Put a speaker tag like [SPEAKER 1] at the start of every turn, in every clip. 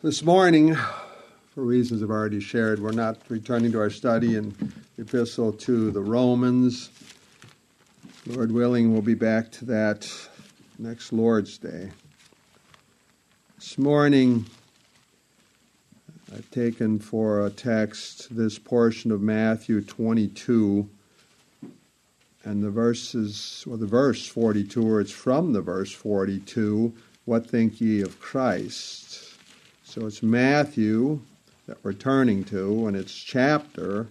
[SPEAKER 1] This morning, for reasons I've already shared, we're not returning to our study in the epistle to the Romans. Lord willing, we'll be back to that next Lord's Day. This morning, I've taken for a text this portion of Matthew 22, and the verse 42, or it's from the verse 42, what think ye of Christ? So it's Matthew that we're turning to, and it's chapter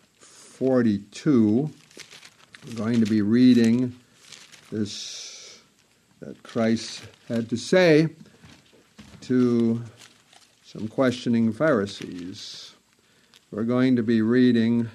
[SPEAKER 1] 42. We're going to be reading this that Christ had to say to some questioning Pharisees. We're going to be reading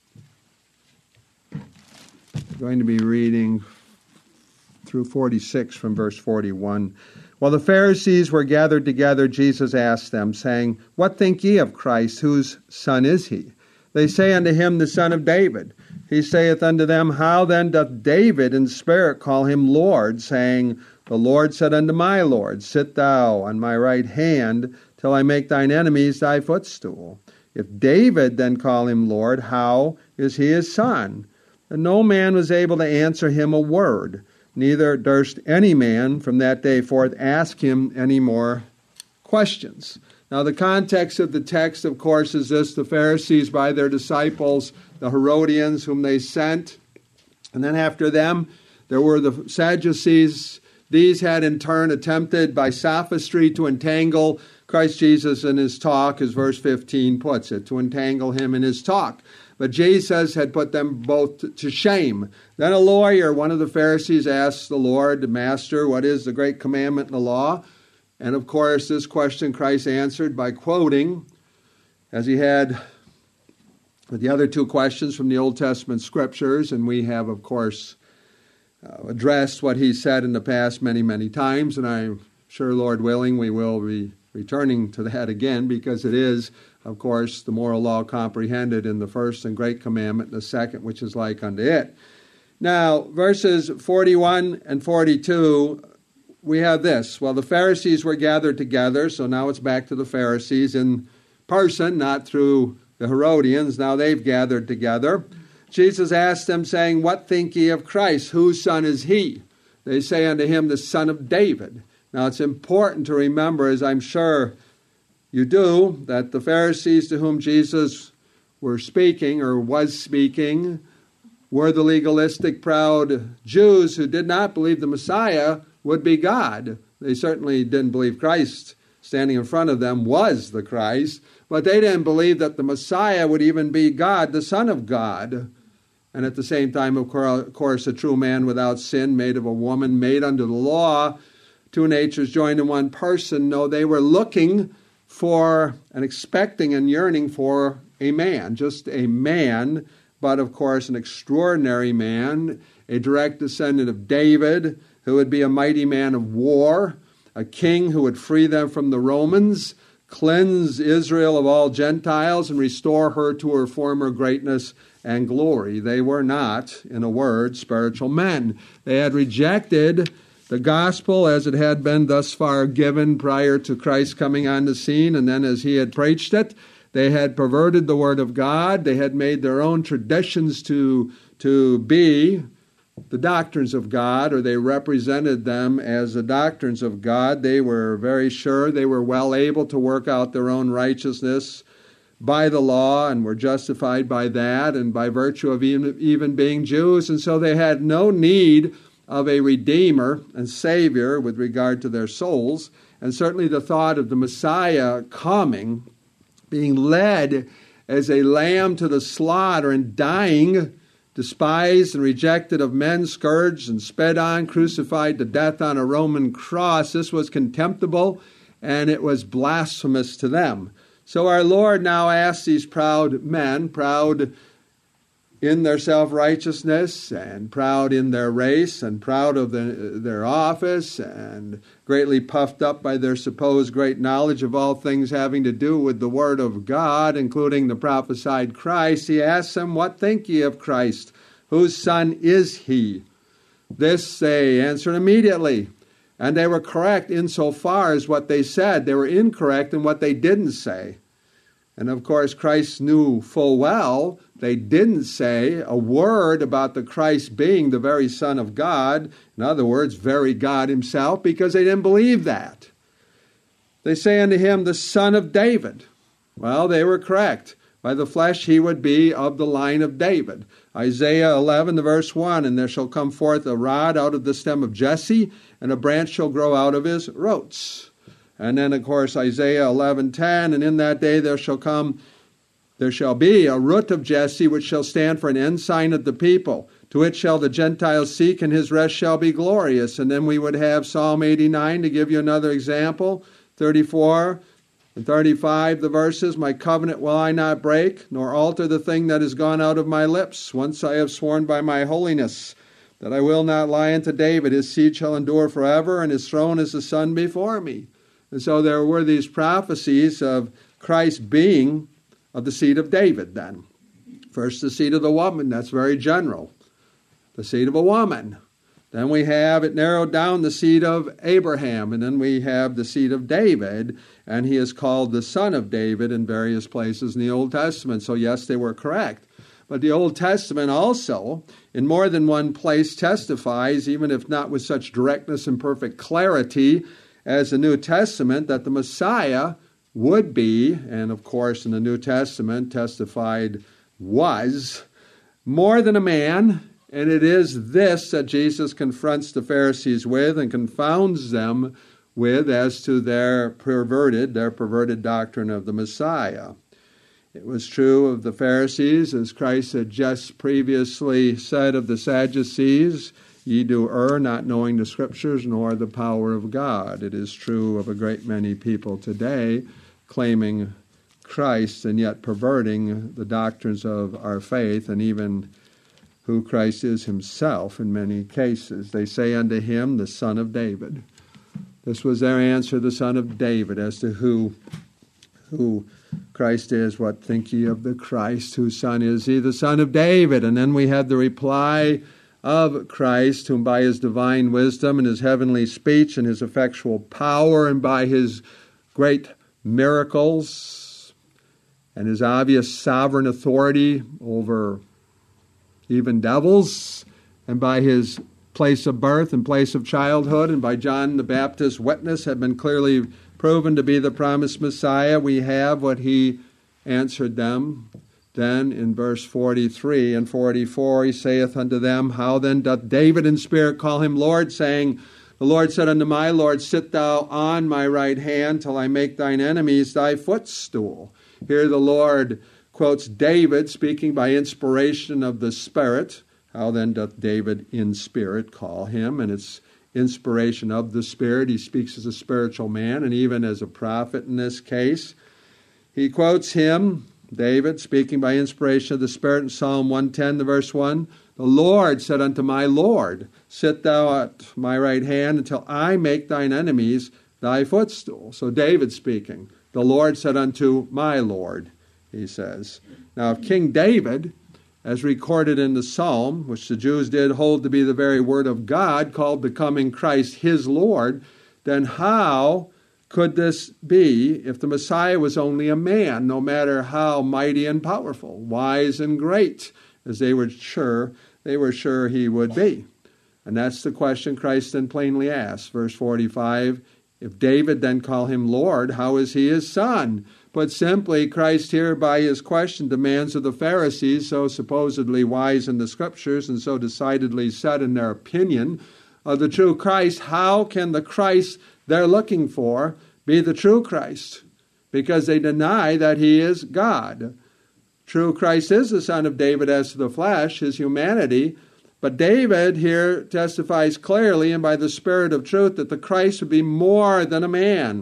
[SPEAKER 1] through 46 from verse 41. While the Pharisees were gathered together, Jesus asked them, saying, What think ye of Christ? Whose son is he? They say unto him, the son of David. He saith unto them, How then doth David in spirit call him Lord, saying, The Lord said unto my Lord, Sit thou on my right hand, till I make thine enemies thy footstool. If David then call him Lord, how is he his son? And no man was able to answer him a word. Neither durst any man from that day forth ask him any more questions. Now, the context of the text, of course, is this: the Pharisees by their disciples, the Herodians, whom they sent. And then after them, there were the Sadducees. These had in turn attempted by sophistry to entangle Christ Jesus in his talk, as verse 15 puts it, to entangle him in his talk. But Jesus had put them both to shame. Then a lawyer, one of the Pharisees, asked the Lord, Master, what is the great commandment in the law? And of course, this question Christ answered by quoting, as he had with the other two questions from the Old Testament scriptures. And we have, of course, addressed what he said in the past many, many times. And I'm sure, Lord willing, we will be returning to that again, because it is, of course, the moral law comprehended in the first and great commandment, and the second, which is like unto it. Now, verses 41 and 42, we have this. Well, the Pharisees were gathered together, so now it's back to the Pharisees in person, not through the Herodians. Now they've gathered together. Jesus asked them, saying, What think ye of Christ? Whose son is he? They say unto him, the son of David. Now, it's important to remember, as I'm sure you do, that the Pharisees to whom Jesus was speaking were the legalistic, proud Jews who did not believe the Messiah would be God. They certainly didn't believe Christ standing in front of them was the Christ, but they didn't believe that the Messiah would even be God, the Son of God. And at the same time, of course, a true man without sin, made of a woman, made under the law, two natures joined in one person. No, they were looking for and expecting and yearning for a man, just a man, but of course an extraordinary man, a direct descendant of David, who would be a mighty man of war, a king who would free them from the Romans, cleanse Israel of all Gentiles, and restore her to her former greatness and glory. They were not, in a word, spiritual men. They had rejected the gospel as it had been thus far given prior to Christ coming on the scene, and then as he had preached it, they had perverted the word of God. They had made their own traditions to be the doctrines of God, or they represented them as the doctrines of God. They were very sure they were well able to work out their own righteousness by the law, and were justified by that, and by virtue of even being Jews. And so they had no need of a Redeemer and Savior with regard to their souls. And certainly the thought of the Messiah coming, being led as a lamb to the slaughter and dying, despised and rejected of men, scourged and sped on, crucified to death on a Roman cross, this was contemptible and it was blasphemous to them. So our Lord now asks these proud men, proud in their self-righteousness and proud in their race and proud of their office and greatly puffed up by their supposed great knowledge of all things having to do with the Word of God, including the prophesied Christ, he asks them, What think ye of Christ? Whose son is he? This they answered immediately. And they were correct insofar as what they said. They were incorrect in what they didn't say. And of course, Christ knew full well they didn't say a word about the Christ being the very Son of God. In other words, very God himself, because they didn't believe that. They say unto him, the Son of David. Well, they were correct. By the flesh he would be of the line of David. Isaiah 11, the verse 1, and there shall come forth a rod out of the stem of Jesse, and a branch shall grow out of his roots. And then, of course, Isaiah 11:10, and in that day there shall be a root of Jesse, which shall stand for an ensign of the people. To it shall the Gentiles seek, and his rest shall be glorious. And then we would have Psalm 89 to give you another example. 34 and 35, the verses, my covenant will I not break, nor alter the thing that is gone out of my lips. Once I have sworn by my holiness, that I will not lie unto David. His seed shall endure forever, and his throne is the sun before me. And so there were these prophecies of Christ being of the seed of David then. First, the seed of the woman, that's very general. The seed of a woman. Then we have it narrowed down, the seed of Abraham, and then we have the seed of David, and he is called the son of David in various places in the Old Testament. So yes, they were correct. But the Old Testament also, in more than one place, testifies, even if not with such directness and perfect clarity as the New Testament, that the Messiah would be, and of course in the New Testament testified was, more than a man. And it is this that Jesus confronts the Pharisees with and confounds them with as to their perverted doctrine of the Messiah. It was true of the Pharisees, as Christ had just previously said of the Sadducees, ye do err, not knowing the Scriptures nor the power of God. It is true of a great many people today, claiming Christ and yet perverting the doctrines of our faith and even who Christ is himself in many cases. They say unto him, the Son of David. This was their answer, the Son of David, as to who Christ is. What think ye of the Christ? Whose son is he? The Son of David. And then we had the reply of Christ, whom by his divine wisdom and his heavenly speech and his effectual power and by his great miracles and his obvious sovereign authority over even devils, and by his place of birth and place of childhood, and by John the Baptist's witness, had been clearly proven to be the promised Messiah. We have what he answered them. Then in verse 43 and 44, he saith unto them, how then doth David in spirit call him Lord, saying, the Lord said unto my Lord, sit thou on my right hand till I make thine enemies thy footstool. Here the Lord quotes David speaking by inspiration of the Spirit. How then doth David in spirit call him? And it's inspiration of the Spirit. He speaks as a spiritual man and even as a prophet in this case. He quotes him, David, speaking by inspiration of the Spirit in Psalm 110, the verse 1. The Lord said unto my Lord, sit thou at my right hand until I make thine enemies thy footstool. So David speaking. The Lord said unto my Lord, he says. Now, if King David, as recorded in the Psalm, which the Jews did hold to be the very word of God, called the coming Christ his Lord, then how could this be if the Messiah was only a man, no matter how mighty and powerful, wise and great, as they were sure he would be? And that's the question Christ then plainly asked. Verse 45, if David then call him Lord, how is he his son? But simply, Christ here by his question demands of the Pharisees, so supposedly wise in the Scriptures and so decidedly set in their opinion of the true Christ, how can the Christ they're looking for be the true Christ? Because they deny that he is God. True Christ is the son of David as to the flesh, his humanity, but David here testifies clearly and by the Spirit of truth that the Christ would be more than a man.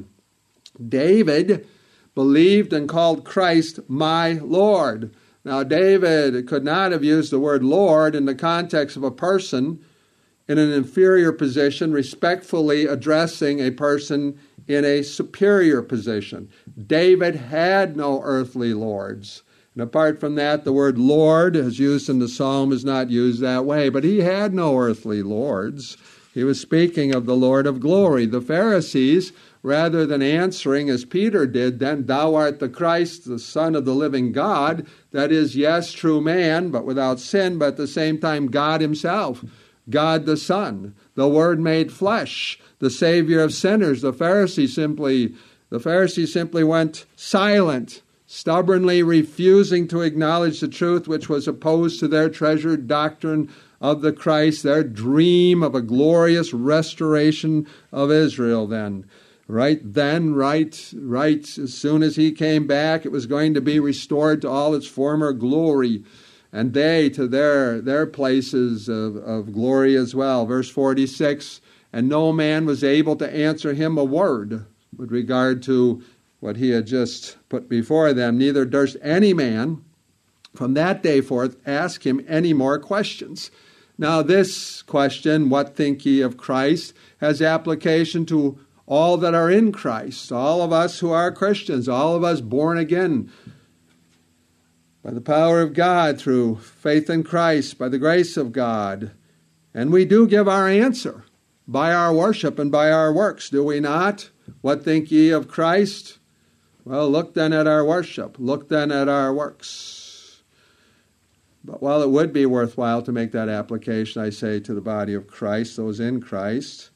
[SPEAKER 1] David believed and called Christ my Lord. Now, David could not have used the word Lord in the context of a person in an inferior position, respectfully addressing a person in a superior position. David had no earthly lords. And apart from that, the word Lord, as used in the Psalm, is not used that way. But he had no earthly lords. He was speaking of the Lord of glory. The Pharisees, rather than answering as Peter did, then, "Thou art the Christ, the Son of the living God," that is, yes, true man, but without sin, but at the same time God himself, God the Son, the Word made flesh, the Savior of sinners. The Pharisees simply went silent, stubbornly refusing to acknowledge the truth which was opposed to their treasured doctrine of the Christ, their dream of a glorious restoration of Israel then. Right as soon as he came back, it was going to be restored to all its former glory, and they to their places of glory as well. Verse 46, "And no man was able to answer him a word," with regard to what he had just put before them. "Neither durst any man from that day forth ask him any more questions." Now this question, "What think ye of Christ?" has application to all that are in Christ, all of us who are Christians, all of us born again by the power of God through faith in Christ, by the grace of God. And we do give our answer by our worship and by our works, do we not? "What think ye of Christ?" Well, look then at our worship. Look then at our works. But while it would be worthwhile to make that application, I say, to the body of Christ, those in Christ,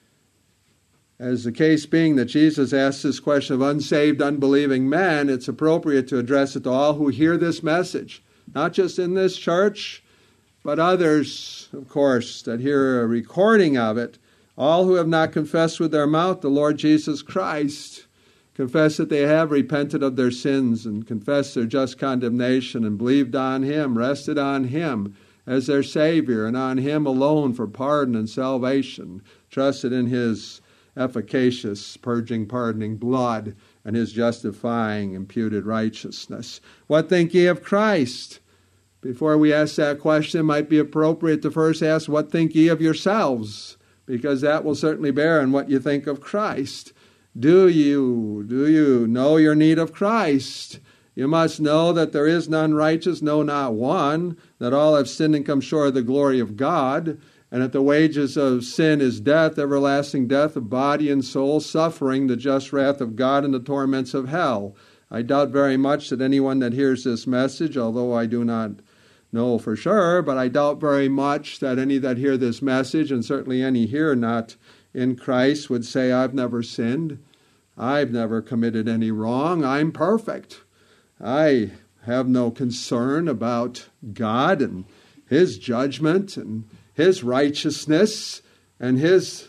[SPEAKER 1] as the case being that Jesus asked this question of unsaved, unbelieving men, it's appropriate to address it to all who hear this message, not just in this church, but others, of course, that hear a recording of it, all who have not confessed with their mouth the Lord Jesus Christ, confess that they have repented of their sins and confessed their just condemnation and believed on Him, rested on Him as their Savior and on Him alone for pardon and salvation, trusted in His efficacious, purging, pardoning blood and His justifying, imputed righteousness. "What think ye of Christ?" Before we ask that question, it might be appropriate to first ask, "What think ye of yourselves?" Because that will certainly bear on what you think of Christ. Do you know your need of Christ? You must know that there is none righteous, no, not one, that all have sinned and come short of the glory of God, and that the wages of sin is death, everlasting death of body and soul, suffering, the just wrath of God, and the torments of hell. I doubt very much that anyone that hears this message, although I do not know for sure, but I doubt very much that any that hear this message, and certainly any here not in Christ, would say, "I've never sinned. I've never committed any wrong. I'm perfect. I have no concern about God and His judgment and His righteousness and His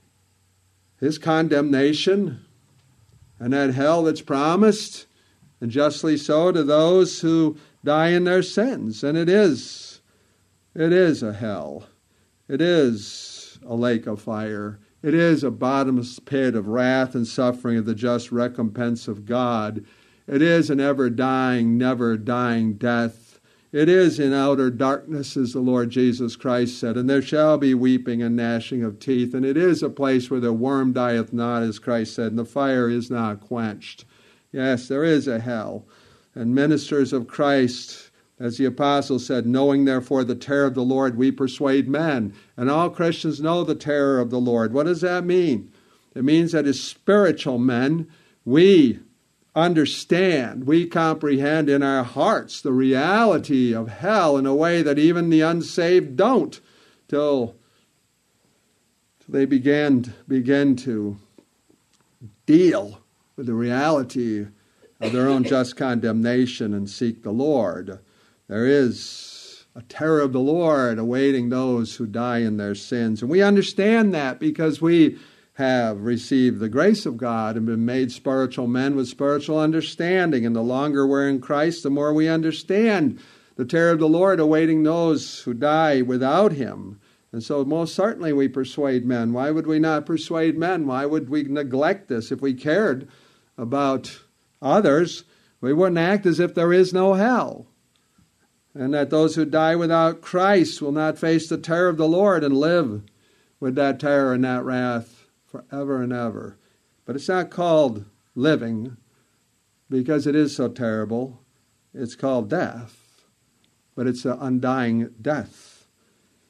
[SPEAKER 1] condemnation and that hell that's promised, and justly so, to those who die in their sins." And it is a hell. It is a lake of fire. It is a bottomless pit of wrath and suffering of the just recompense of God. It is an ever-dying, never-dying death. It is in outer darkness, as the Lord Jesus Christ said, "And there shall be weeping and gnashing of teeth." And it is a place where the worm dieth not, as Christ said, and the fire is not quenched. Yes, there is a hell. And ministers of Christ, as the apostle said, "Knowing therefore the terror of the Lord, we persuade men." And all Christians know the terror of the Lord. What does that mean? It means that as spiritual men, we understand, we comprehend in our hearts the reality of hell in a way that even the unsaved don't, till they begin to deal with the reality of their own just condemnation and seek the Lord. There is a terror of the Lord awaiting those who die in their sins. And we understand that because we have received the grace of God and been made spiritual men with spiritual understanding. And the longer we're in Christ, the more we understand the terror of the Lord awaiting those who die without Him. And so most certainly we persuade men. Why would we not persuade men? Why would we neglect this? If we cared about others, we wouldn't act as if there is no hell, and that those who die without Christ will not face the terror of the Lord and live with that terror and that wrath forever and ever. But it's not called living because it is so terrible. It's called death, but it's an undying death.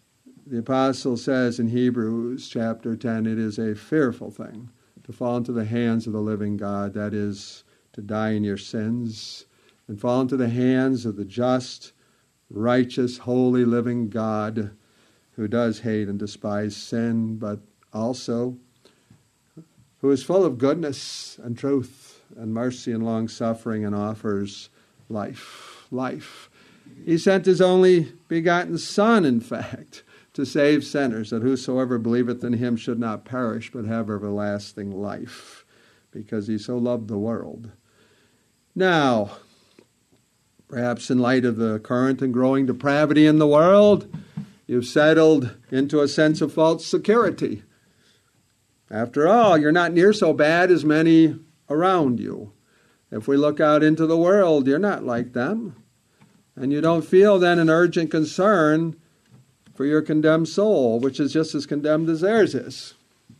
[SPEAKER 1] The apostle says in Hebrews chapter 10, it is a fearful thing to fall into the hands of the living God, that is, to die in your sins, and fall into the hands of the just, righteous, holy, living God, who does hate and despise sin, but also who is full of goodness and truth and mercy and long-suffering and offers life. Life. He sent his only begotten Son, in fact, to save sinners, that whosoever believeth in him should not perish, but have everlasting life, because he so loved the world. Now, perhaps in light of the current and growing depravity in the world, you've settled into a sense of false security. After all, you're not near so bad as many around you. If we look out into the world, you're not like them. And you don't feel then an urgent concern for your condemned soul, which is just as condemned as theirs is.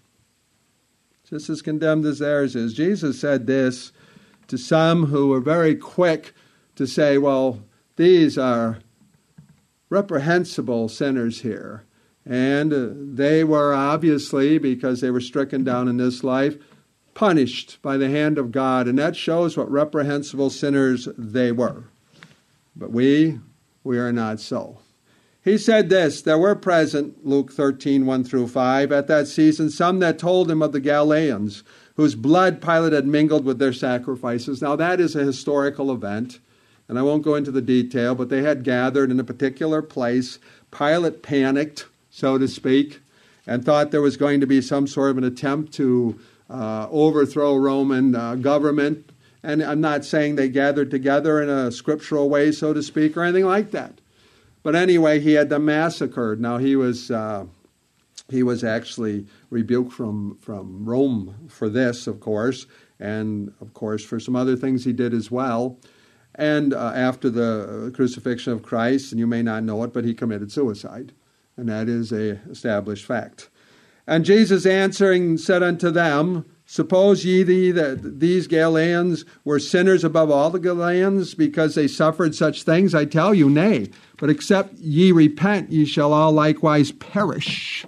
[SPEAKER 1] Just as condemned as theirs is. Jesus said this to some who were very quick to say, well, these are reprehensible sinners here. And they were obviously, because they were stricken down in this life, punished by the hand of God. And that shows what reprehensible sinners they were. But we are not so. He said this, there were present, Luke 13, 1-5, at that season, some that told him of the Galileans, whose blood Pilate had mingled with their sacrifices. Now that is a historical event, and I won't go into the detail, but they had gathered in a particular place. Pilate panicked, so to speak, and thought there was going to be some sort of an attempt to overthrow Roman government. And I'm not saying they gathered together in a scriptural way, so to speak, or anything like that. But anyway, he had them massacred. Now he was actually rebuked from Rome for this, of course, and of course for some other things he did as well. And after the crucifixion of Christ, and you may not know it, but he committed suicide, and that is a established fact. And Jesus answering said unto them, suppose ye that these Galileans were sinners above all the Galileans, because they suffered such things? I tell you, nay. But except ye repent, ye shall all likewise perish.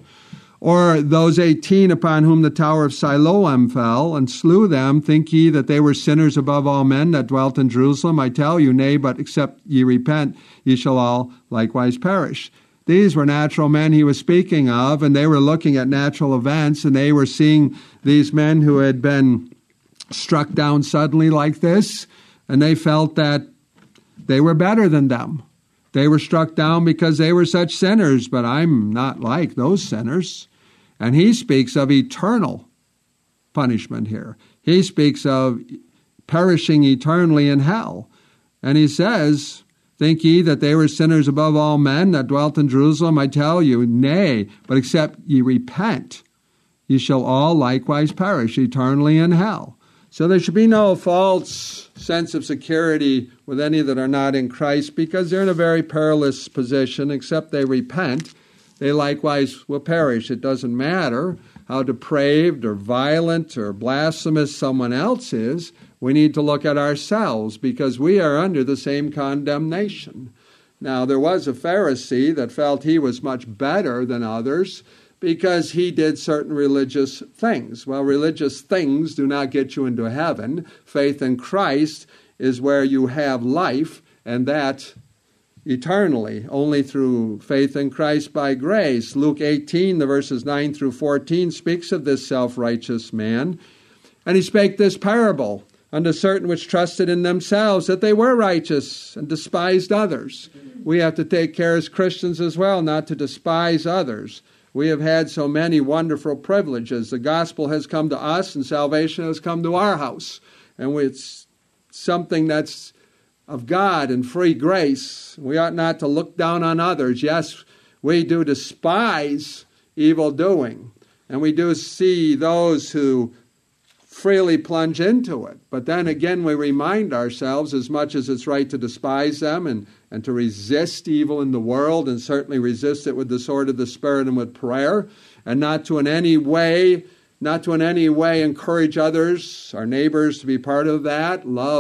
[SPEAKER 1] Or those 18 upon whom the tower of Siloam fell, and slew them, think ye that they were sinners above all men that dwelt in Jerusalem? I tell you, nay. But except ye repent, ye shall all likewise perish. These were natural men he was speaking of, and they were looking at natural events, and they were seeing these men who had been struck down suddenly like this, and they felt that they were better than them. They were struck down because they were such sinners, but I'm not like those sinners. And he speaks of eternal punishment here. He speaks of perishing eternally in hell. And he says, think ye that they were sinners above all men that dwelt in Jerusalem? I tell you, nay, but except ye repent, ye shall all likewise perish eternally in hell. So there should be no false sense of security with any that are not in Christ, because they're in a very perilous position. Except they repent, they likewise will perish. It doesn't matter how depraved or violent or blasphemous someone else is. We need to look at ourselves, because we are under the same condemnation. Now, there was a Pharisee that felt he was much better than others because he did certain religious things. Well, religious things do not get you into heaven. Faith in Christ is where you have life, and that eternally, only through faith in Christ by grace. Luke 18, the verses 9-14, speaks of this self-righteous man. And he spake this parable unto certain which trusted in themselves that they were righteous and despised others. We have to take care as Christians as well not to despise others. We have had so many wonderful privileges. The gospel has come to us and salvation has come to our house. And it's something that's of God and free grace. We ought not to look down on others. Yes, we do despise evil doing. And we do see those who freely plunge into it. But then again, we remind ourselves, as much as it's right to despise them and to resist evil in the world, and certainly resist it with the sword of the Spirit and with prayer, and not to in any way encourage others, our neighbors, to be part of that. Love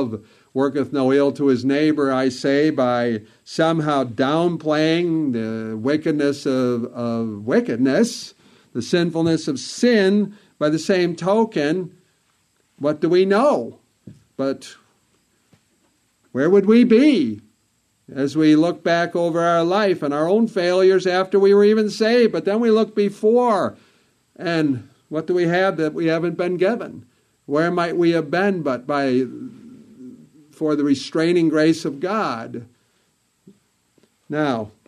[SPEAKER 1] worketh no ill to his neighbor, I say, by somehow downplaying the wickedness of wickedness, the sinfulness of sin. By the same token, what do we know? But where would we be as we look back over our life and our own failures after we were even saved? But then we look before, and what do we have that we haven't been given? Where might we have been but for the restraining grace of God? Now,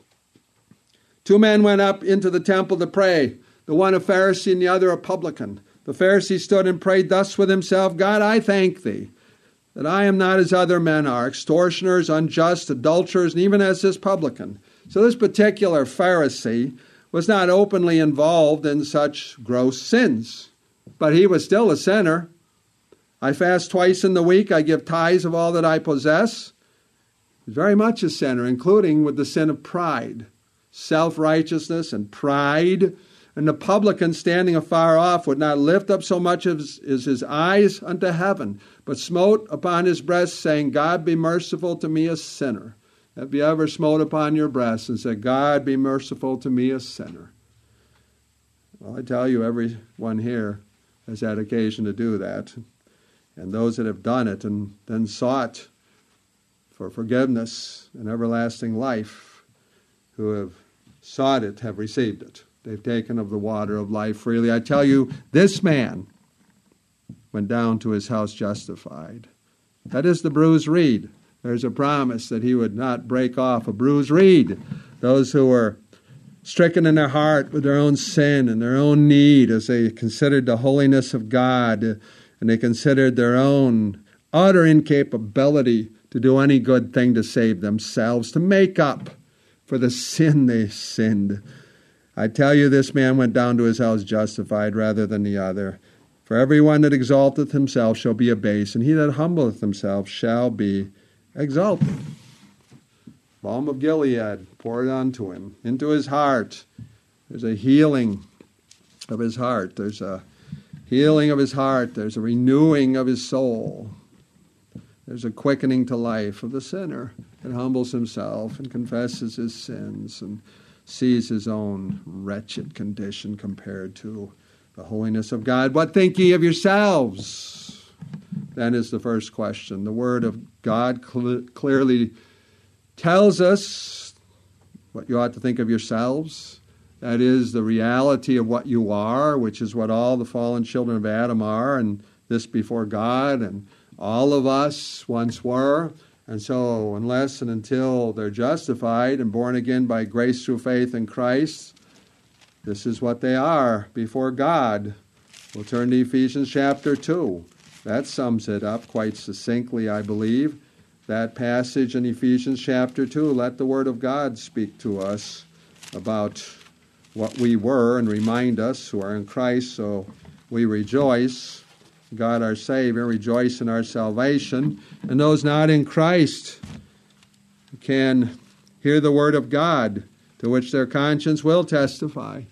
[SPEAKER 1] 2 men went up into the temple to pray, the one a Pharisee and the other a publican. The Pharisee stood and prayed thus with himself, God, I thank thee, that I am not as other men are, extortioners, unjust, adulterers, and even as this publican. So this particular Pharisee was not openly involved in such gross sins, but he was still a sinner. I fast twice in the week, I give tithes of all that I possess. He's very much a sinner, including with the sin of pride, self-righteousness and pride. And the publican standing afar off would not lift up so much as his eyes unto heaven, but smote upon his breast, saying, God be merciful to me, a sinner. Have you ever smote upon your breast and said, God be merciful to me, a sinner? Well, I tell you, everyone here has had occasion to do that. And those that have done it and then sought for forgiveness and everlasting life, who have sought it, have received it. They've taken of the water of life freely. I tell you, this man went down to his house justified. That is the bruised reed. There's a promise that he would not break off a bruised reed. Those who were stricken in their heart with their own sin and their own need as they considered the holiness of God, and they considered their own utter incapability to do any good thing to save themselves, to make up for the sin they sinned. I tell you, this man went down to his house justified rather than the other. For everyone that exalteth himself shall be abased, and he that humbleth himself shall be exalted. Balm of Gilead poured onto him, into his heart. There's a healing of his heart. There's a healing of his heart. There's a renewing of his soul. There's a quickening to life of the sinner that humbles himself and confesses his sins and sees his own wretched condition compared to the holiness of God. What think ye of yourselves? Then is the first question. The Word of God clearly tells us what you ought to think of yourselves. That is the reality of what you are, which is what all the fallen children of Adam are, and this before God, and all of us once were. And so unless and until they're justified and born again by grace through faith in Christ, this is what they are before God. We'll turn to Ephesians chapter 2. That sums it up quite succinctly, I believe. That passage in Ephesians chapter 2, let the Word of God speak to us about what we were and remind us who are in Christ, so we rejoice. God our Savior, rejoice in our salvation. And those not in Christ can hear the Word of God, to which their conscience will testify.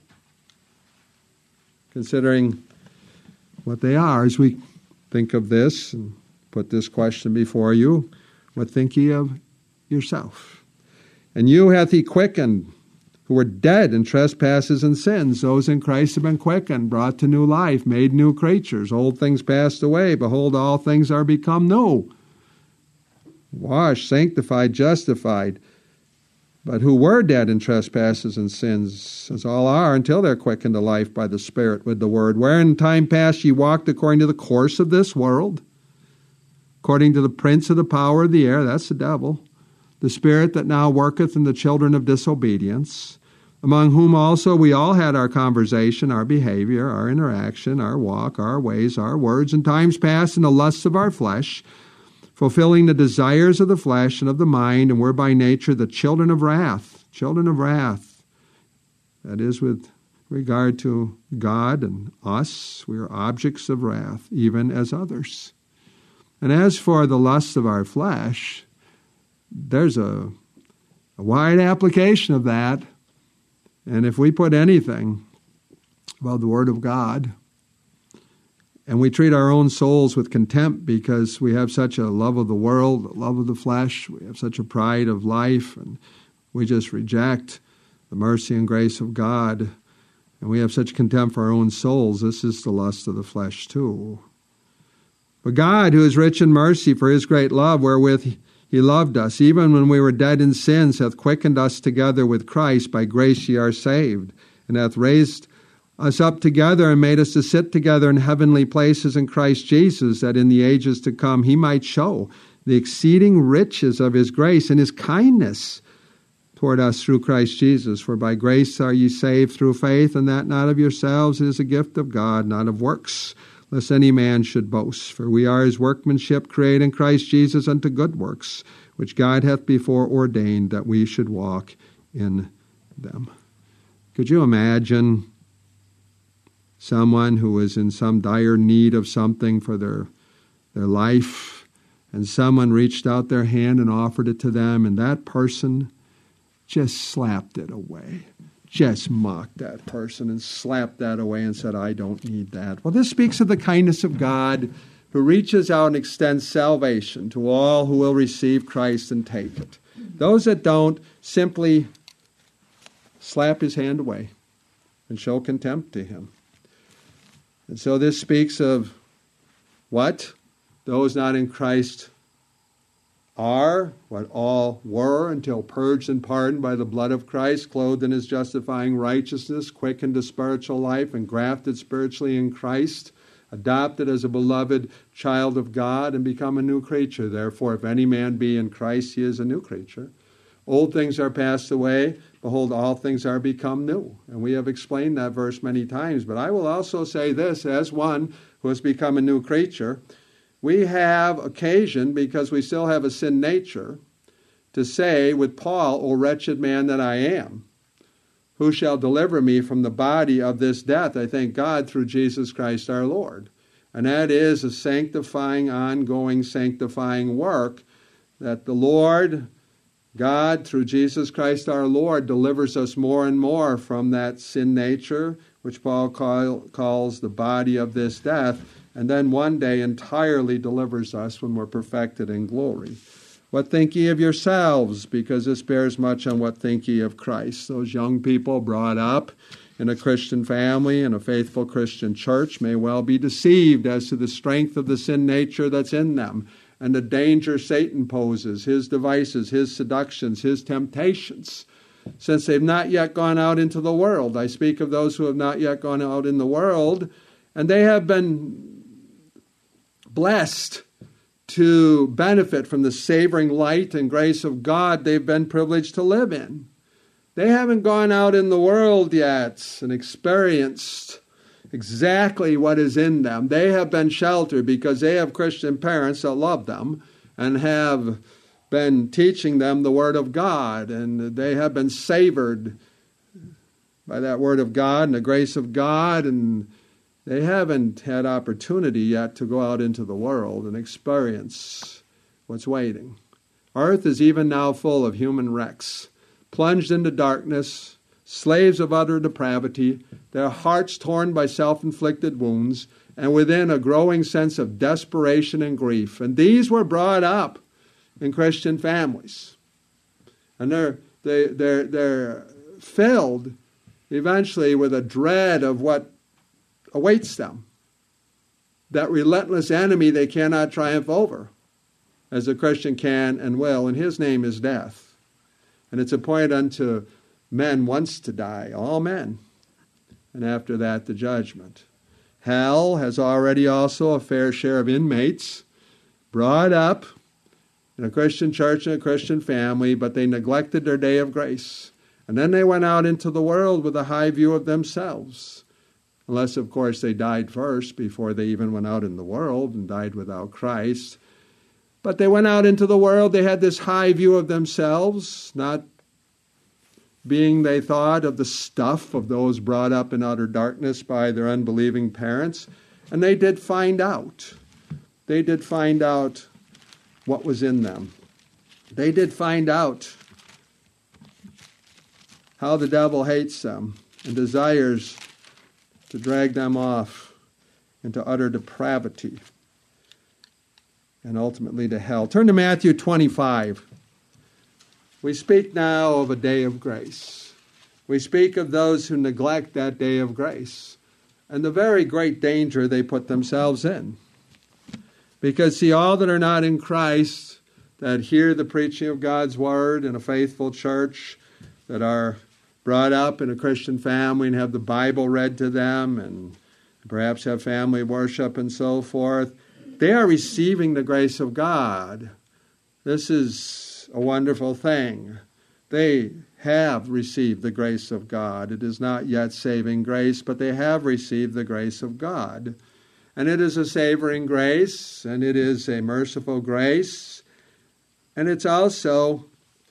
[SPEAKER 1] Considering what they are, as we think of this and put this question before you, what think ye of yourself? And you hath he quickened, who were dead in trespasses and sins. Those in Christ have been quickened, brought to new life, made new creatures. Old things passed away. Behold, all things are become new. Washed, sanctified, justified. But who were dead in trespasses and sins, as all are, until they're quickened to life by the Spirit with the Word, wherein in time past ye walked according to the course of this world, according to the prince of the power of the air, that's the devil, the spirit that now worketh in the children of disobedience, among whom also we all had our conversation, our behavior, our interaction, our walk, our ways, our words, in times past in the lusts of our flesh, fulfilling the desires of the flesh and of the mind, and were by nature the children of wrath. Children of wrath. That is, with regard to God and us, we are objects of wrath, even as others. And as for the lusts of our flesh, there's a wide application of that. And if we put anything about the Word of God And we treat our own souls with contempt because we have such a love of the world, a love of the flesh. We have such a pride of life, and we just reject the mercy and grace of God. And we have such contempt for our own souls. This is the lust of the flesh too. But God, who is rich in mercy for his great love, wherewith he loved us, even when we were dead in sins, hath quickened us together with Christ. By grace ye are saved, and hath raised us up together and made us to sit together in heavenly places in Christ Jesus, that in the ages to come he might show the exceeding riches of his grace and his kindness toward us through Christ Jesus. For by grace are ye saved through faith, and that not of yourselves, it is a gift of God, not of works, lest any man should boast. For we are his workmanship, created in Christ Jesus unto good works, which God hath before ordained that we should walk in them. Could you imagine someone who is in some dire need of something for their life, and someone reached out their hand and offered it to them, and that person just slapped it away, just mocked that person and slapped that away and said, I don't need that. Well, this speaks of the kindness of God, who reaches out and extends salvation to all who will receive Christ and take it. Those that don't simply slap his hand away and show contempt to him. And so this speaks of what those not in Christ are, what all were until purged and pardoned by the blood of Christ, clothed in his justifying righteousness, quickened to spiritual life, and grafted spiritually in Christ, adopted as a beloved child of God, and become a new creature. Therefore, if any man be in Christ, he is a new creature. Old things are passed away. Behold, all things are become new. And we have explained that verse many times. But I will also say this, as one who has become a new creature, we have occasion, because we still have a sin nature, to say with Paul, O wretched man that I am, who shall deliver me from the body of this death? I thank God through Jesus Christ our Lord. And that is a sanctifying, ongoing sanctifying work that the Lord God, through Jesus Christ our Lord, delivers us more and more from that sin nature, which Paul calls the body of this death, and then one day entirely delivers us when we're perfected in glory. What think ye of yourselves? Because this bears much on what think ye of Christ. Those young people brought up in a Christian family, in a faithful Christian church, may well be deceived as to the strength of the sin nature that's in them, and the danger Satan poses, his devices, his seductions, his temptations, since they've not yet gone out into the world. I speak of those who have not yet gone out in the world, and they have been blessed to benefit from the savoring light and grace of God they've been privileged to live in. They haven't gone out in the world yet and experienced exactly what is in them. They have been sheltered because they have Christian parents that love them and have been teaching them the Word of God, and they have been savored by that Word of God and the grace of God, and they haven't had opportunity yet to go out into the world and experience what's waiting. Earth is even now full of human wrecks, plunged into darkness, slaves of utter depravity, their hearts torn by self-inflicted wounds, and within a growing sense of desperation and grief. And these were brought up in Christian families. And they're filled eventually with a dread of what awaits them. That relentless enemy they cannot triumph over, as a Christian can and will, and his name is death. And it's appointed unto men once to die, all men, and after that the judgment. Hell has already also a fair share of inmates brought up in a Christian church and a Christian family, but they neglected their day of grace. And then they went out into the world with a high view of themselves. Unless, of course, they died first before they even went out in the world and died without Christ. But they went out into the world, they had this high view of themselves, not being, they thought, of the stuff of those brought up in utter darkness by their unbelieving parents. And they did find out. They did find out what was in them. They did find out how the devil hates them and desires to drag them off into utter depravity and ultimately to hell. Turn to Matthew 25. We speak now of a day of grace. We speak of those who neglect that day of grace and the very great danger they put themselves in. Because, see, all that are not in Christ, that hear the preaching of God's word in a faithful church, that are brought up in a Christian family and have the Bible read to them and perhaps have family worship and so forth, they are receiving the grace of God. This is a wonderful thing. They have received the grace of God. It is not yet saving grace, but they have received the grace of God. And it is a savoring grace, and it is a merciful grace, and it's also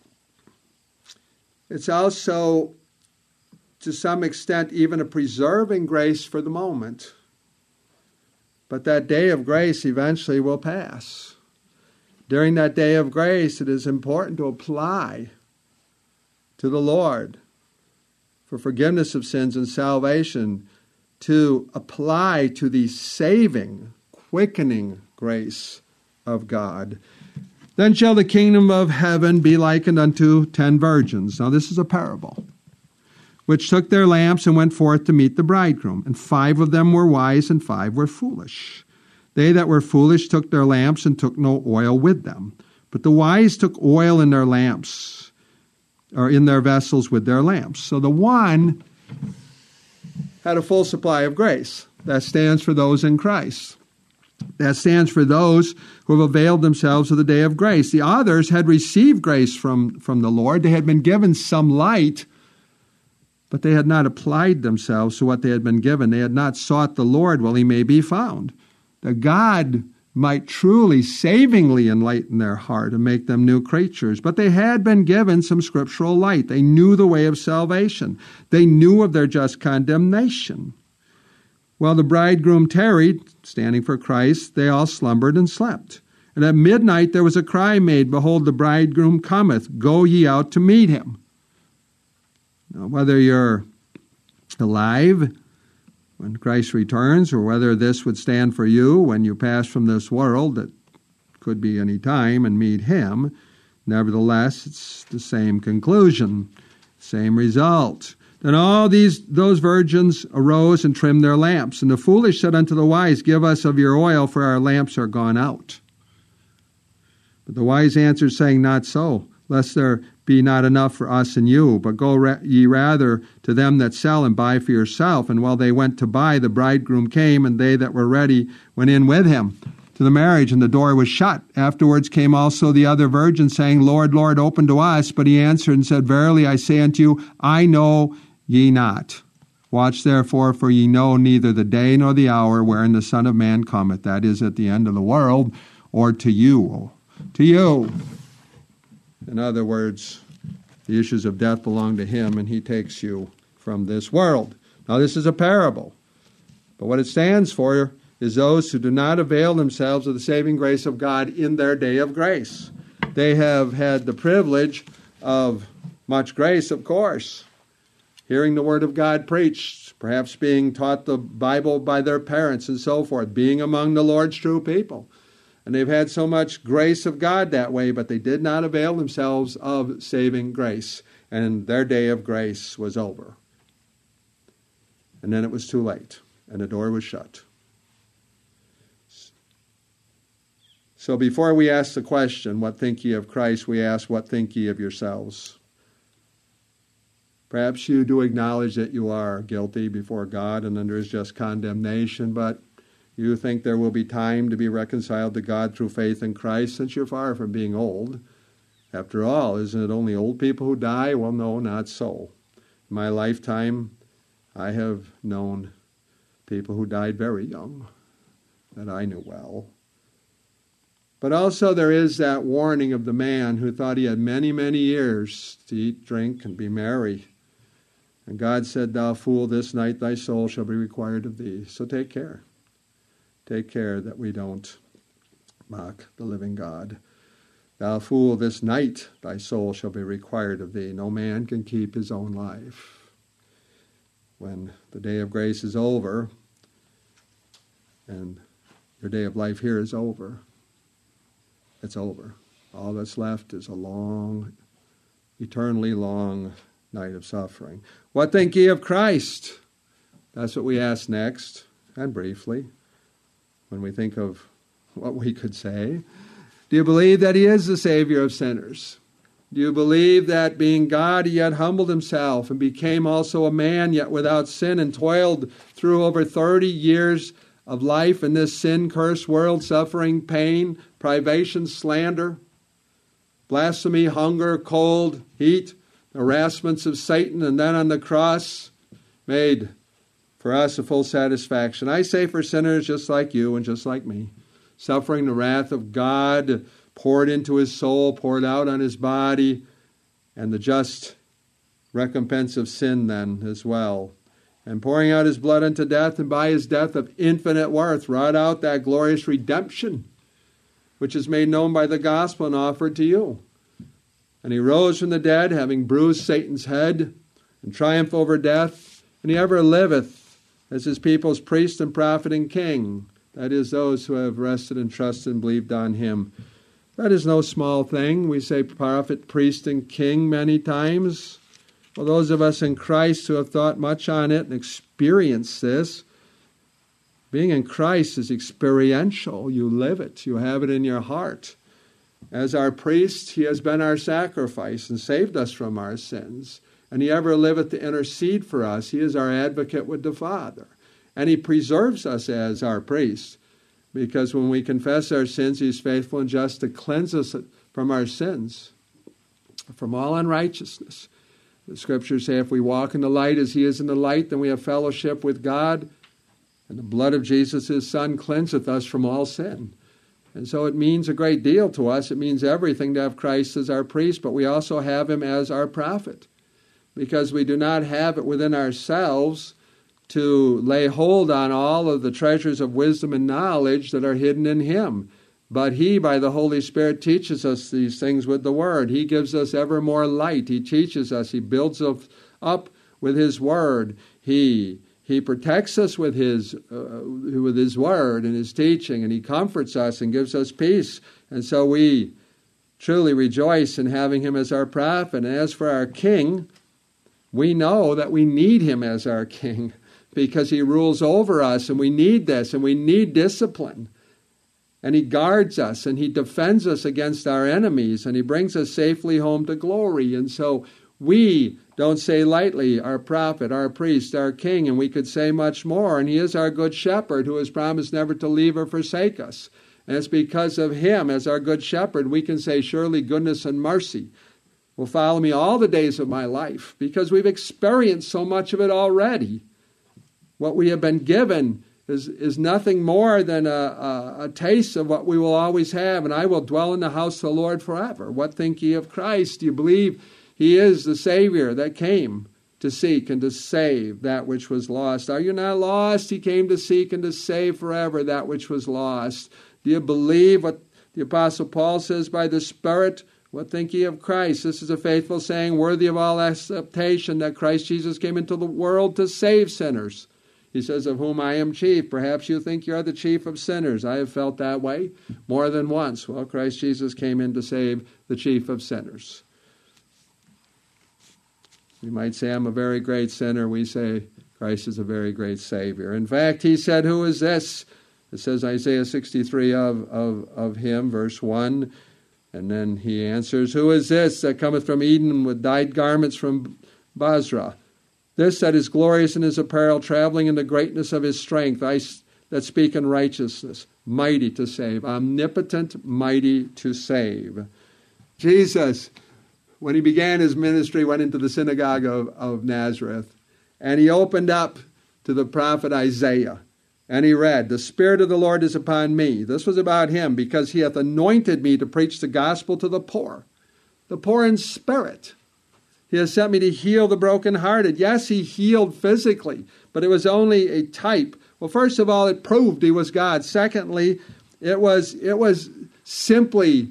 [SPEAKER 1] to some extent even a preserving grace for the moment. But that day of grace eventually will pass. During that day of grace, it is important to apply to the Lord for forgiveness of sins and salvation, to apply to the saving, quickening grace of God. Then shall the kingdom of heaven be likened unto 10 virgins. Now this is a parable, which took their lamps and went forth to meet the bridegroom. And 5 of them were wise, and 5 were foolish. They that were foolish took their lamps and took no oil with them. But the wise took oil in their lamps, or in their vessels with their lamps. So the one had a full supply of grace. That stands for those in Christ. That stands for those who have availed themselves of the day of grace. The others had received grace from the Lord. They had been given some light, but they had not applied themselves to what they had been given. They had not sought the Lord while he may be found, that God might truly savingly enlighten their heart and make them new creatures. But they had been given some scriptural light. They knew the way of salvation. They knew of their just condemnation. While the bridegroom tarried, standing for Christ, they all slumbered and slept. And at midnight there was a cry made, Behold, the bridegroom cometh, go ye out to meet him. Now, whether you're alive when Christ returns, or whether this would stand for you when you pass from this world, that could be any time, and meet him, nevertheless, it's the same conclusion, same result. Then all those virgins arose and trimmed their lamps. And the foolish said unto the wise, Give us of your oil, for our lamps are gone out. But the wise answered, saying, Not so, lest there be not enough for us and you, but go ye rather to them that sell and buy for yourself. And while they went to buy, the bridegroom came, and they that were ready went in with him to the marriage, and the door was shut. Afterwards came also the other virgins, saying, Lord, Lord, open to us. But he answered and said, Verily I say unto you, I know ye not. Watch therefore, for ye know neither the day nor the hour wherein the Son of Man cometh, that is, at the end of the world, or to you. To you. In other words, the issues of death belong to him, and he takes you from this world. Now, this is a parable, but what it stands for is those who do not avail themselves of the saving grace of God in their day of grace. They have had the privilege of much grace, of course, hearing the Word of God preached, perhaps being taught the Bible by their parents and so forth, being among the Lord's true people. And they've had so much grace of God that way, but they did not avail themselves of saving grace. And their day of grace was over. And then it was too late, and the door was shut. So before we ask the question, what think ye of Christ, we ask, what think ye of yourselves? Perhaps you do acknowledge that you are guilty before God and under his just condemnation, but you think there will be time to be reconciled to God through faith in Christ, since you're far from being old. After all, isn't it only old people who die? Well, no, not so. In my lifetime, I have known people who died very young that I knew well. But also there is that warning of the man who thought he had many, many years to eat, drink, and be merry. And God said, Thou fool, this night thy soul shall be required of thee. So take care. Take care that we don't mock the living God. Thou fool, this night thy soul shall be required of thee. No man can keep his own life. When the day of grace is over, and your day of life here is over. It's over. All that's left is a long, eternally long night of suffering. What think ye of Christ? That's what we ask next, and briefly, when we think of what we could say. Do you believe that he is the Savior of sinners? Do you believe that being God, he yet humbled himself and became also a man, yet without sin, and toiled through over 30 years of life in this sin-cursed world, suffering, pain, privation, slander, blasphemy, hunger, cold, heat, harassments of Satan, and then on the cross made for us a full satisfaction. I say for sinners just like you and just like me, suffering the wrath of God poured into his soul, poured out on his body, and the just recompense of sin then as well. And pouring out his blood unto death, and by his death of infinite worth, wrought out that glorious redemption, which is made known by the gospel and offered to you. And he rose from the dead, having bruised Satan's head, and triumphed over death, and he ever liveth as his people's priest and prophet and king. That is, those who have rested and trusted and believed on him. That is no small thing. We say prophet, priest, and king many times. Well, those of us in Christ who have thought much on it and experienced this, being in Christ is experiential. You live it. You have it in your heart. As our priest, he has been our sacrifice and saved us from our sins. And he ever liveth to intercede for us. He is our advocate with the Father. And he preserves us as our priest. Because when we confess our sins, he is faithful and just to cleanse us from our sins, from all unrighteousness. The Scriptures say if we walk in the light as he is in the light, then we have fellowship with God. And the blood of Jesus, his Son, cleanseth us from all sin. And so it means a great deal to us. It means everything to have Christ as our priest, but we also have him as our prophet. Because we do not have it within ourselves to lay hold on all of the treasures of wisdom and knowledge that are hidden in him. But he, by the Holy Spirit, teaches us these things with the Word. He gives us ever more light. He teaches us. He builds us up with his Word. He protects us with his Word and his teaching, and he comforts us and gives us peace. And so we truly rejoice in having him as our prophet. And as for our king, we know that we need him as our king, because he rules over us, and we need this, and we need discipline. And he guards us, and he defends us against our enemies, and he brings us safely home to glory. And so we don't say lightly, our prophet, our priest, our king, and we could say much more. And he is our good shepherd who has promised never to leave or forsake us. And it's because of him, as our good shepherd, we can say, surely goodness and mercy will follow me all the days of my life, because we've experienced so much of it already. What we have been given is nothing more than a taste of what we will always have. And I will dwell in the house of the Lord forever. What think ye of Christ? Do you believe he is the Savior that came to seek and to save that which was lost? Are you not lost? He came to seek and to save forever that which was lost. Do you believe what the Apostle Paul says by the Spirit? What think ye of Christ? This is a faithful saying, worthy of all acceptation, that Christ Jesus came into the world to save sinners. He says, of whom I am chief. Perhaps you think you are the chief of sinners. I have felt that way more than once. Well, Christ Jesus came in to save the chief of sinners. You might say, I'm a very great sinner. We say, Christ is a very great Savior. In fact, he said, who is this? It says Isaiah 63 of him, verse 1. And then he answers, who is this that cometh from Eden with dyed garments from Basra? This that is glorious in his apparel, traveling in the greatness of his strength, that speak in righteousness, mighty to save, omnipotent, mighty to save. Jesus, when he began his ministry, went into the synagogue of Nazareth, and he opened up to the prophet Isaiah, and he read, the Spirit of the Lord is upon me. This was about him, because he hath anointed me to preach the gospel to the poor in spirit. He has sent me to heal the brokenhearted. Yes, he healed physically, but it was only a type. Well, first of all, it proved he was God. Secondly, it was simply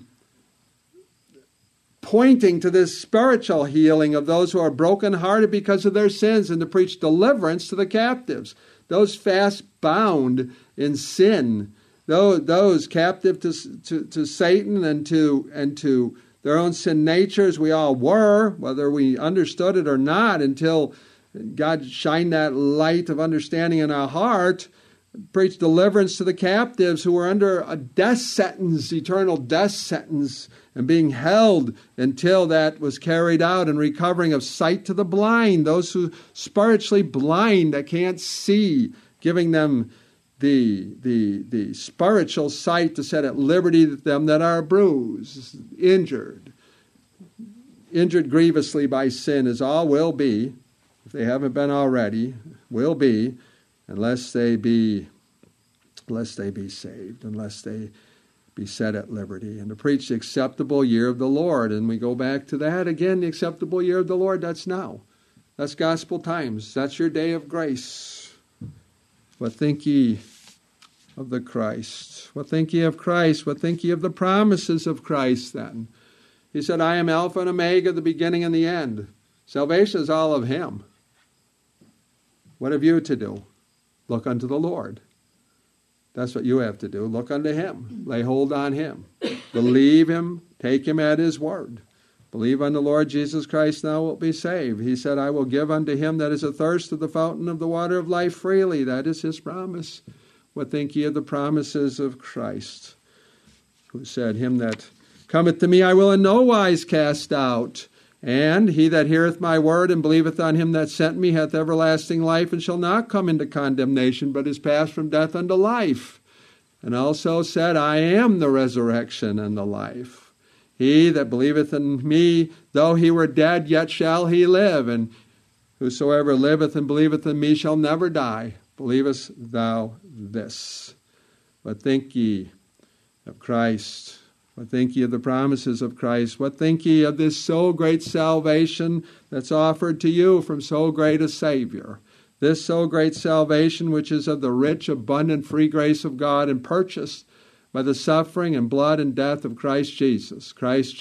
[SPEAKER 1] pointing to this spiritual healing of those who are brokenhearted because of their sins, and to preach deliverance to the captives. Those fast bound in sin. Those captive to Satan and to their own sin natures, we all were, whether we understood it or not, until God shined that light of understanding in our heart, preached deliverance to the captives who were under a death sentence, eternal death sentence, and being held until that was carried out, and recovering of sight to the blind, those who spiritually blind that can't see, giving them the spiritual sight to set at liberty them that are bruised, injured grievously by sin, as all will be, if they haven't been already, will be, unless they be saved, unless they be set at liberty. And to preach the acceptable year of the Lord. And we go back to that again, the acceptable year of the Lord, that's now. That's gospel times. That's your day of grace. What think ye of the Christ? What think ye of Christ? What think ye of the promises of Christ then? He said, I am Alpha and Omega, the beginning and the end. Salvation is all of Him. What have you to do? Look unto the Lord. That's what you have to do. Look unto Him. Lay hold on Him. Believe Him. Take Him at His word. Believe on the Lord Jesus Christ, and thou wilt be saved. He said, I will give unto him that is athirst of the fountain of the water of life freely. That is His promise. What think ye of the promises of Christ? Who said, him that cometh to me I will in no wise cast out. And he that heareth my word and believeth on Him that sent me hath everlasting life, and shall not come into condemnation, but is passed from death unto life. And also said, I am the resurrection and the life. He that believeth in me, though he were dead, yet shall he live. And whosoever liveth and believeth in me shall never die. Believest thou this? What think ye of Christ? What think ye of the promises of Christ? What think ye of this so great salvation that's offered to you from so great a Savior? This so great salvation, which is of the rich, abundant, free grace of God, and purchased by the suffering and blood and death of Christ Jesus,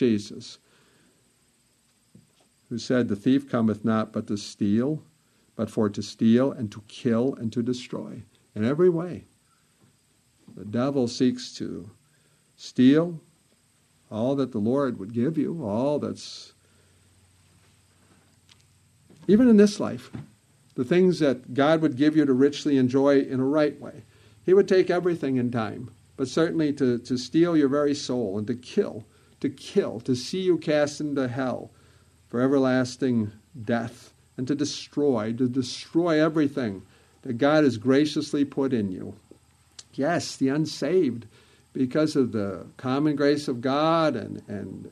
[SPEAKER 1] who said, the thief cometh not but to steal, but for to steal and to kill and to destroy. In every way, the devil seeks to steal all that the Lord would give you, all that's, even in this life, the things that God would give you to richly enjoy in a right way. He would take everything in time, but certainly to steal your very soul and to kill, to see you cast into hell for everlasting death, and to destroy everything that God has graciously put in you. Yes, the unsaved, because of the common grace of God and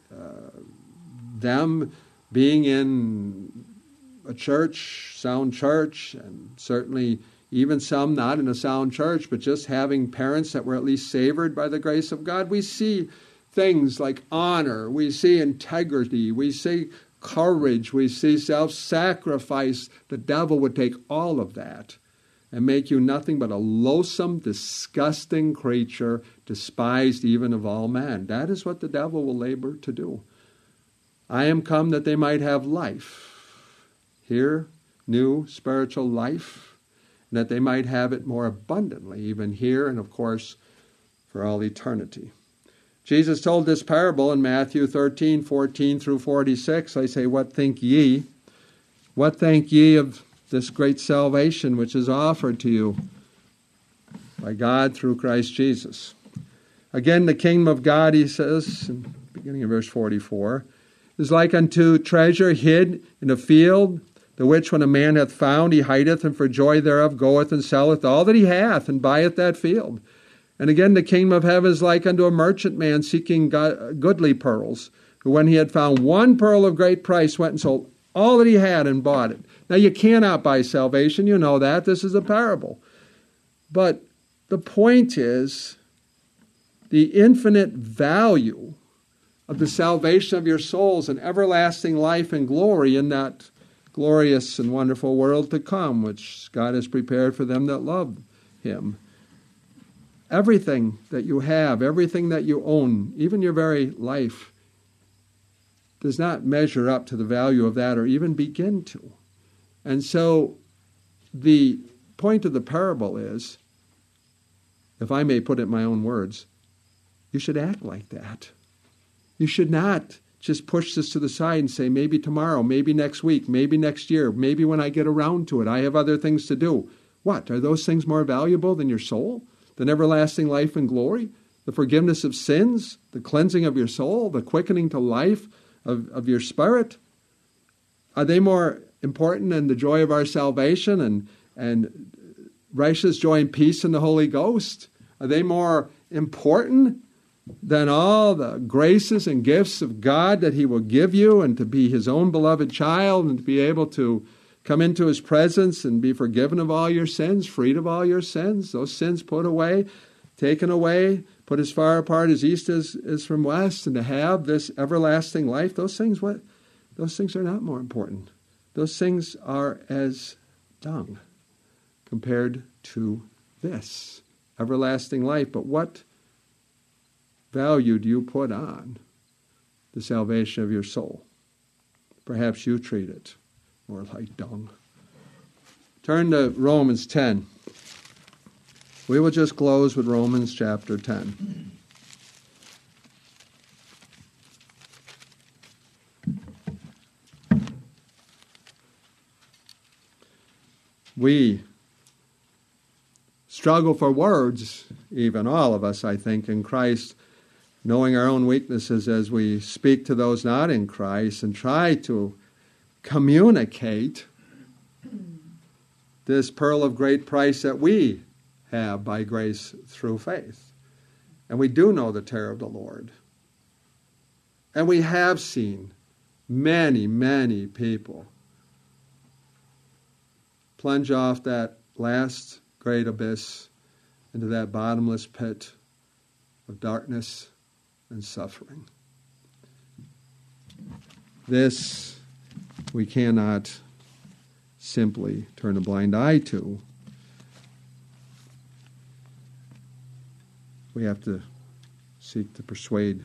[SPEAKER 1] them being in a church, sound church, and certainly even some not in a sound church, but just having parents that were at least savored by the grace of God, we see things like honor, we see integrity, we see courage, we see self-sacrifice. The devil would take all of that and make you nothing but a loathsome, disgusting creature, despised even of all men. That is what the devil will labor to do. I am come that they might have life. Here, new spiritual life, and that they might have it more abundantly, even here and, of course, for all eternity. Jesus told this parable in Matthew 13, 14 through 46. I say, what think ye? What think ye of this great salvation which is offered to you by God through Christ Jesus? Again, the kingdom of God, he says, in the beginning of verse 44, is like unto treasure hid in a field, the which when a man hath found, he hideth, and for joy thereof goeth and selleth all that he hath, and buyeth that field. And again, the kingdom of heaven is like unto a merchant man seeking goodly pearls, who when he had found one pearl of great price, went and sold all that he had and bought it. Now, you cannot buy salvation, you know that. This is a parable. But the point is the infinite value of the salvation of your souls and everlasting life and glory in that glorious and wonderful world to come, which God has prepared for them that love Him. Everything that you have, everything that you own, even your very life, does not measure up to the value of that or even begin to. And so the point of the parable is if I may put it in my own words, you should act like that. You should not just push this to the side and say, maybe tomorrow, maybe next week, maybe next year, maybe when I get around to it, I have other things to do. What? Are those things more valuable than your soul? Than everlasting life and glory? The forgiveness of sins? The cleansing of your soul? The quickening to life of your spirit? Are they more important than the joy of our salvation and righteous joy and peace in the Holy Ghost? Are they more important than all the graces and gifts of God that He will give you, and to be His own beloved child, and to be able to come into His presence and be forgiven of all your sins, freed of all your sins, those sins put away, taken away, put as far apart as east is from west, and to have this everlasting life? Those things are not more important. Those things are as dung compared to this everlasting life. But what value do you put on the salvation of your soul? Perhaps you treat it more like dung. Turn to Romans 10. We will just close with Romans chapter 10. We struggle for words, even all of us, I think, in Christ, knowing our own weaknesses as we speak to those not in Christ and try to communicate this pearl of great price that we have by grace through faith. And we do know the terror of the Lord. And we have seen many, many people plunge off that last great abyss into that bottomless pit of darkness and suffering. This we cannot simply turn a blind eye to. We have to seek to persuade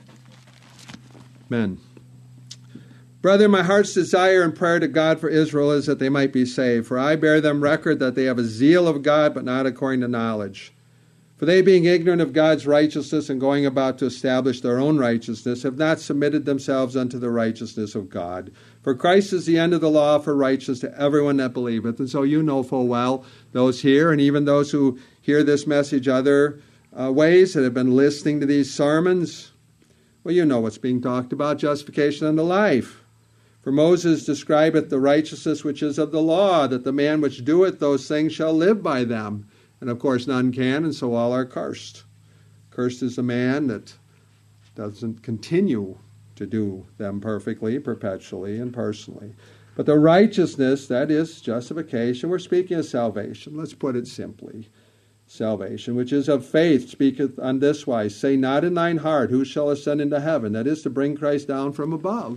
[SPEAKER 1] men. Brethren, my heart's desire and prayer to God for Israel is that they might be saved. For I bear them record that they have a zeal of God, but not according to knowledge. For they, being ignorant of God's righteousness and going about to establish their own righteousness, have not submitted themselves unto the righteousness of God. For Christ is the end of the law for righteousness to everyone that believeth. And so you know full well, those here, and even those who hear this message other ways, that have been listening to these sermons, well, you know what's being talked about, justification unto life. For Moses describeth the righteousness which is of the law, that the man which doeth those things shall live by them. And of course none can, and so all are cursed. Cursed is the man that doesn't continue to do them perfectly, perpetually, and personally. But the righteousness, that is justification, we're speaking of salvation. Let's put it simply. Salvation, which is of faith, speaketh on this wise, say not in thine heart, who shall ascend into heaven? That is to bring Christ down from above.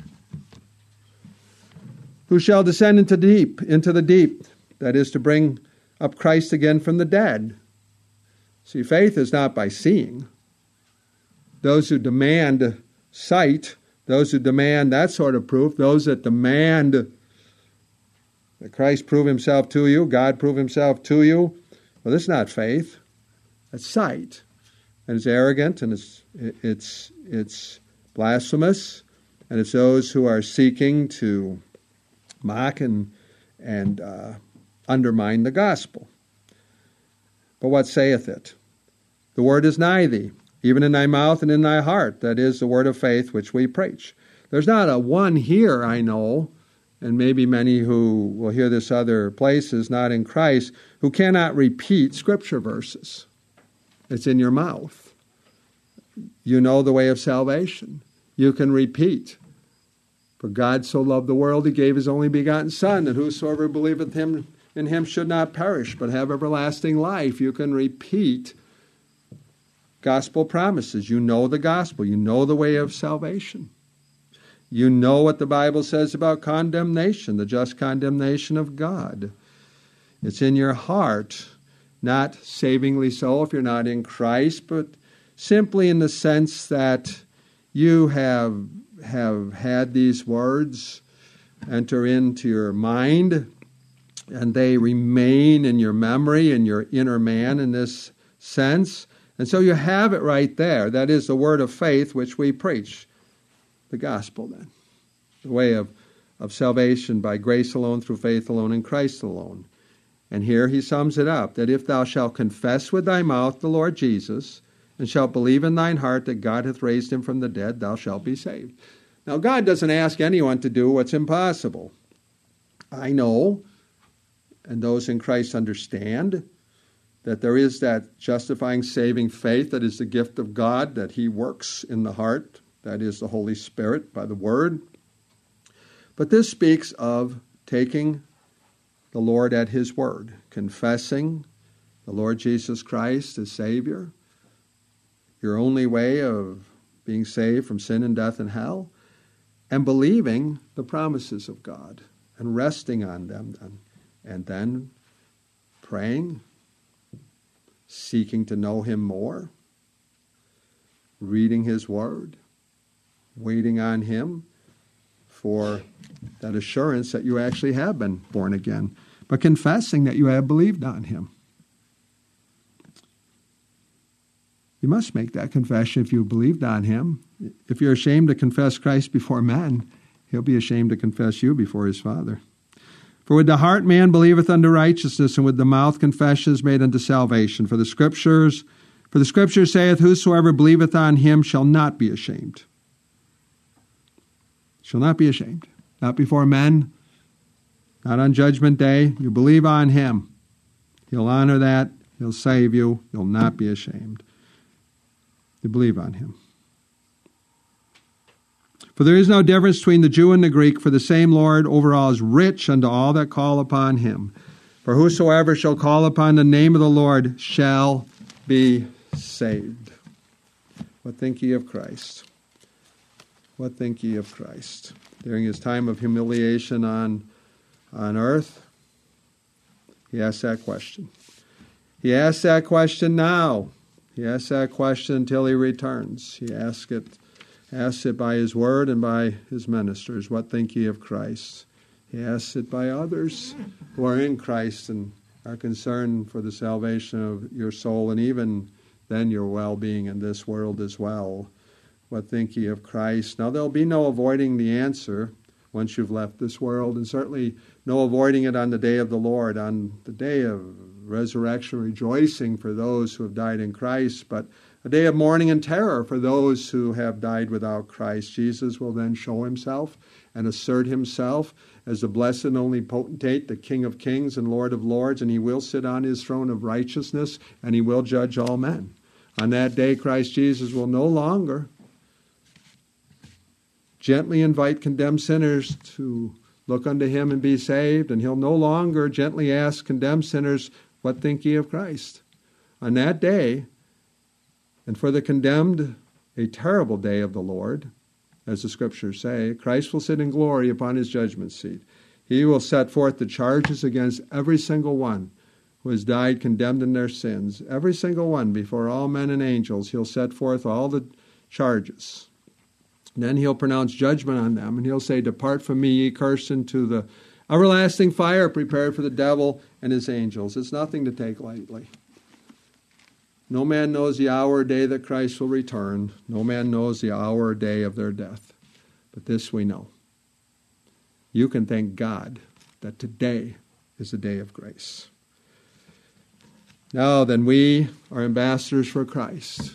[SPEAKER 1] Who shall descend into the deep? That is to bring up Christ again from the dead. See, faith is not by seeing. Those who demand sight, those who demand that sort of proof, those that demand that Christ prove himself to you, God prove himself to you, well, this is not faith. That's sight. And it's arrogant, and it's blasphemous, and it's those who are seeking to mock and undermine the gospel. But what saith it? The word is nigh thee, even in thy mouth and in thy heart. That is the word of faith which we preach. There's not a one here, I know, and maybe many who will hear this other places, not in Christ, who cannot repeat Scripture verses. It's in your mouth. You know the way of salvation. You can repeat. For God so loved the world, he gave his only begotten Son, that whosoever believeth in him should not perish, but have everlasting life. You can repeat gospel promises. You know the gospel. You know the way of salvation. You know what the Bible says about condemnation, the just condemnation of God. It's in your heart, not savingly so if you're not in Christ, but simply in the sense that you have had these words enter into your mind, and they remain in your memory, in your inner man, in this sense. And so you have it right there. That is the word of faith which we preach. The gospel then. The way of salvation by grace alone, through faith alone, in Christ alone. And here he sums it up, that if thou shalt confess with thy mouth the Lord Jesus, and shalt believe in thine heart that God hath raised him from the dead, thou shalt be saved. Now, God doesn't ask anyone to do what's impossible. I know, and those in Christ understand, that there is that justifying, saving faith that is the gift of God, that he works in the heart, that is the Holy Spirit by the Word. But this speaks of taking the Lord at his word, confessing the Lord Jesus Christ as Savior, your only way of being saved from sin and death and hell, and believing the promises of God and resting on them then. And then praying, seeking to know him more, reading his word, waiting on him for that assurance that you actually have been born again, but confessing that you have believed on him. You must make that confession if you believed on him. If you're ashamed to confess Christ before men, he'll be ashamed to confess you before his Father. For with the heart man believeth unto righteousness, and with the mouth confession is made unto salvation. For the Scripture saith, whosoever believeth on him shall not be ashamed. Shall not be ashamed. Not before men, not on Judgment Day. You believe on him. He'll honor that. He'll save you. You'll not be ashamed. You believe on him. For there is no difference between the Jew and the Greek, for the same Lord over all is rich unto all that call upon him. For whosoever shall call upon the name of the Lord shall be saved. What think ye of Christ? What think ye of Christ? During his time of humiliation on earth, he asked that question. He asks that question now. He asks that question until he returns. He asks it by his word and by his ministers. What think ye of Christ? He asks it by others who are in Christ and are concerned for the salvation of your soul and even then your well-being in this world as well. What think ye of Christ? Now, there'll be no avoiding the answer once you've left this world, and certainly no avoiding it on the day of the Lord, on the day of resurrection, rejoicing for those who have died in Christ, but a day of mourning and terror for those who have died without Christ. Jesus will then show himself and assert himself as the blessed and only potentate, the King of kings and Lord of lords, and he will sit on his throne of righteousness, and he will judge all men. On that day, Christ Jesus will no longer gently invite condemned sinners to look unto him and be saved, and he'll no longer gently ask condemned sinners, what think ye of Christ? On that day, and for the condemned, a terrible day of the Lord, as the Scriptures say, Christ will sit in glory upon his judgment seat. He will set forth the charges against every single one who has died condemned in their sins. Every single one, before all men and angels, he'll set forth all the charges. And then he'll pronounce judgment on them, and he'll say, depart from me, ye cursed, into the everlasting fire prepared for the devil and his angels. It's nothing to take lightly. No man knows the hour or day that Christ will return. No man knows the hour or day of their death. But this we know. You can thank God that today is a day of grace. Now then, we are ambassadors for Christ.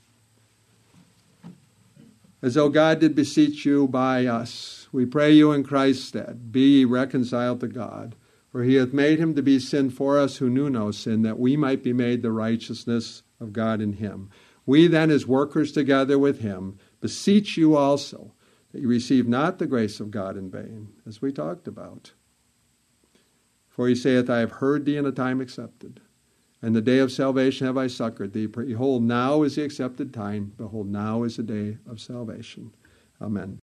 [SPEAKER 1] As though God did beseech you by us, we pray you in Christ's stead, be ye reconciled to God. For he hath made him to be sin for us who knew no sin, that we might be made the righteousness of God in him. We then, as workers together with him, beseech you also, that you receive not the grace of God in vain, as we talked about. For he saith, I have heard thee in a time accepted, and the day of salvation have I succored thee. Behold, now is the accepted time. Behold, now is the day of salvation. Amen.